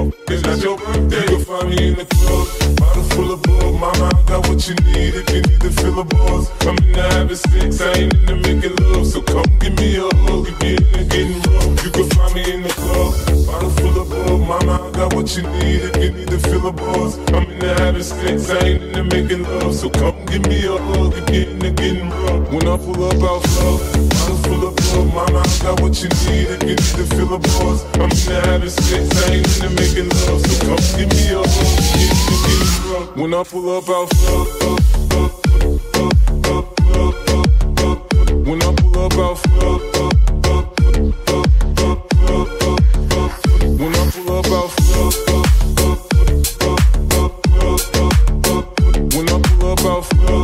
It's not your birthday. You can find me in the club, bottle full of bug. Mama, I got what you need if you need to fill the bars. I'm in the having sex, I ain't into making love. So come give me a hug if you're into getting rough. You can find me in the club, bottle full of bug. Mama, I got what you need if you need to fill the bars. I'm in the having sex, I ain't into making love. So come give me a hug if you're into getting rough. When I pull up out flow, bottle full of bug. Mama, I got what you need if you need to fill the bars. I'm in the having sex, I ain't into making love. So come give me a hug if you're into getting rough. When I pull up out flow, when I pull up out flow, when I pull up out flow, when I pull up out flow,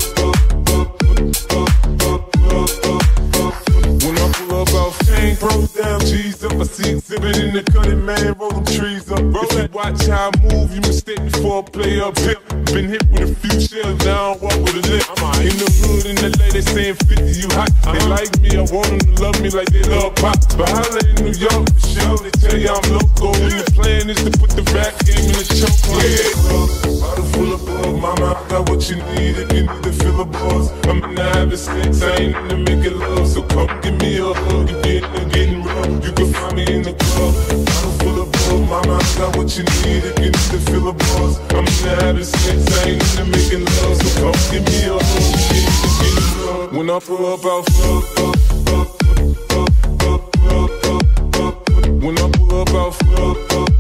when I pull up out chain broke down, G's up, I see exhibit in the cutting, man, roll them trees up. If you watch how I move, you mistake me for a play up hip. Been hit with a few shells, now I walk with a limp. In the hood, in LA, they saying 50, you hot. They like me, I want them to love me like they love pop. But holla in New York, for sure, they tell you I'm local. And the plan is to put the rap game in the choke. Bottle full of bug, mama, I got what you need if you need to fill the bars. I'm in the having sex, I ain't into making love. So come give me a hug if you're into getting rough. You can find me in the club, bottle full of bug, mama, I got what you need if you need to fill the bars. I'm in the having sex, I ain't into making love. So come give me a hug if you're into getting rough. When I pull up out flow, when I pull up out flow,